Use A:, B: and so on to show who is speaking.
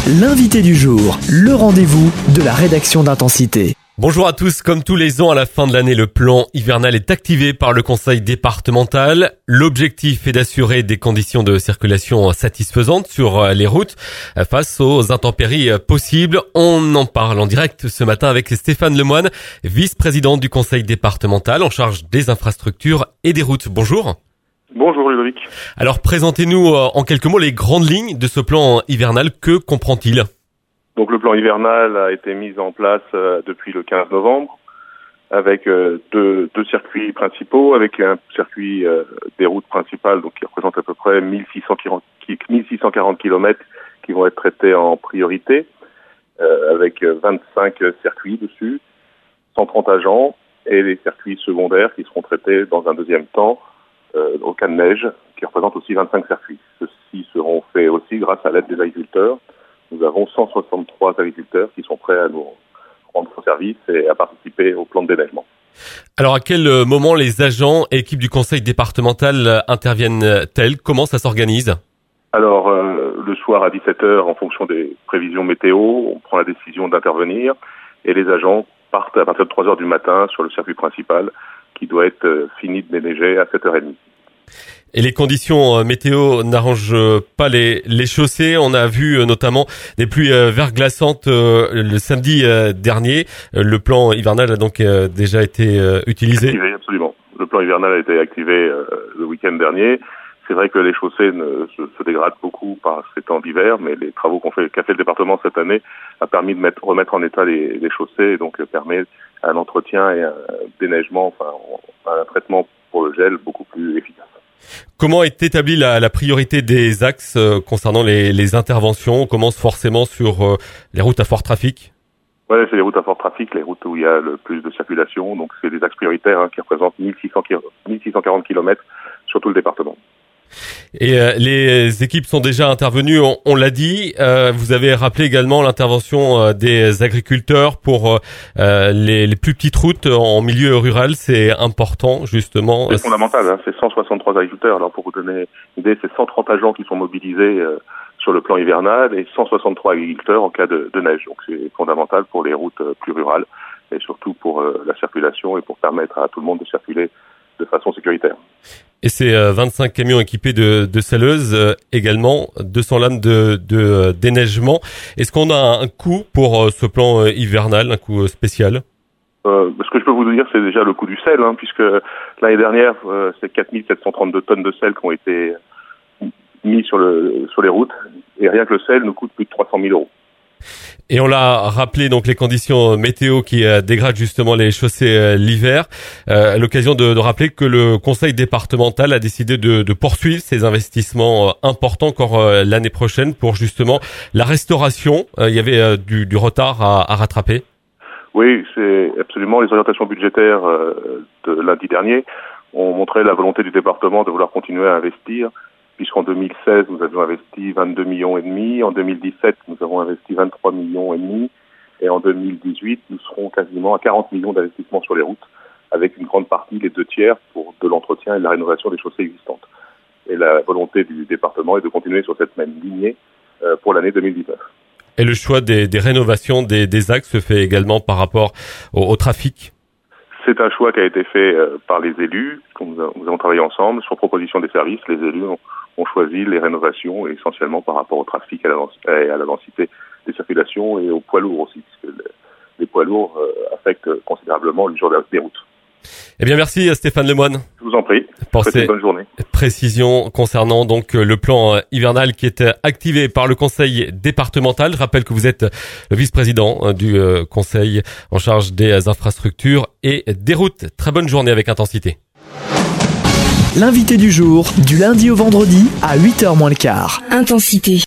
A: L'invité du jour, le rendez-vous de la rédaction d'Intensité.
B: Bonjour à tous, comme tous les ans à la fin de l'année, le plan hivernal est activé par le conseil départemental. L'objectif est d'assurer des conditions de circulation satisfaisantes sur les routes face aux intempéries possibles. On en parle en direct ce matin avec Stéphane Lemoine, vice-président du conseil départemental en charge des infrastructures et des routes. Bonjour.
C: Bonjour Ludovic.
B: Alors présentez-nous en quelques mots les grandes lignes de ce plan hivernal. Que comprend-il ?
C: Donc le plan hivernal a été mis en place depuis le 15 novembre avec deux circuits principaux, avec un circuit des routes principales donc qui représente à peu près 1640 km qui vont être traités en priorité avec 25 circuits dessus, 130 agents et les circuits secondaires qui seront traités dans un deuxième temps au cas de neige qui représente aussi 25 circuits. Ceux-ci seront faits aussi grâce à l'aide des agriculteurs. Nous avons 163 agriculteurs qui sont prêts à nous rendre service et à participer au plan de déneigement.
B: Alors à quel moment les agents et équipes du conseil départemental interviennent-elles ? Comment ça s'organise ?
C: Alors le soir à 17h, en fonction des prévisions météo, on prend la décision d'intervenir et les agents partent à partir de 3h du matin sur le circuit principal qui doit être fini de déneiger à 7h30.
B: Et les conditions météo n'arrangent pas les chaussées. On a vu notamment des pluies verglaçantes le samedi dernier. Le plan hivernal a donc déjà été utilisé.
C: Activé, absolument. Le plan hivernal a été activé le week-end dernier. C'est vrai que les chaussées se dégradent beaucoup par ces temps d'hiver, mais les travaux qu'a fait le département cette année a permis de remettre en état les chaussées et donc permet un entretien et un déneigement, enfin un traitement pour le gel beaucoup plus efficace.
B: Comment est établie la priorité des axes concernant les interventions ? On commence forcément sur les routes à fort trafic.
C: Ouais, c'est les routes à fort trafic, les routes où il y a le plus de circulation. Donc c'est des axes prioritaires qui représentent 1640 km sur tout le département. Et
B: les équipes sont déjà intervenues, on l'a dit. Vous avez rappelé également l'intervention des agriculteurs pour les plus petites routes en milieu rural. C'est important, justement.
C: C'est fondamental, c'est 163 agriculteurs. Alors pour vous donner une idée, c'est 130 agents qui sont mobilisés sur le plan hivernal et 163 agriculteurs en cas de neige. Donc c'est fondamental pour les routes plus rurales et surtout pour la circulation et pour permettre à tout le monde de circuler de façon sécuritaire.
B: Et c'est 25 camions équipés de saleuses, également 200 lames de déneigement. Est-ce qu'on a un coût pour ce plan hivernal, un coût spécial ?
C: Ce que je peux vous dire, c'est déjà le coût du sel, puisque l'année dernière, c'est 4732 tonnes de sel qui ont été mis sur les routes, et rien que le sel nous coûte plus de 300 000 euros.
B: Et on l'a rappelé, donc les conditions météo qui dégradent justement les chaussées l'hiver. À l'occasion de rappeler que le conseil départemental a décidé de poursuivre ces investissements importants encore l'année prochaine pour justement la restauration. Il y avait du retard à rattraper.
C: Oui, c'est absolument. Les orientations budgétaires de lundi dernier ont montré la volonté du département de vouloir continuer à investir. Puisqu'en 2016, nous avions investi 22 millions et demi, en 2017, nous avons investi 23 millions et demi, et en 2018, nous serons quasiment à 40 millions d'investissements sur les routes, avec une grande partie, les 2/3, pour de l'entretien et de la rénovation des chaussées existantes. Et la volonté du département est de continuer sur cette même lignée pour l'année 2019.
B: Et le choix des rénovations des axes se fait également par rapport au trafic ?
C: C'est un choix qui a été fait par les élus. Nous avons travaillé ensemble sur proposition des services. Les élus ont choisi les rénovations essentiellement par rapport au trafic et à la densité des circulations et aux poids lourds aussi, puisque les poids lourds affectent considérablement l'usure des routes.
B: Eh bien, merci Stéphane Lemoine.
C: Je vous en prie.
B: Pour
C: ces bonne journée.
B: Précisions concernant donc le plan hivernal qui est activé par le conseil départemental. Je rappelle que vous êtes le vice-président du conseil en charge des infrastructures et des routes. Très bonne journée avec Intensité.
A: L'invité du jour, du lundi au vendredi à 8h moins le quart.
D: Intensité.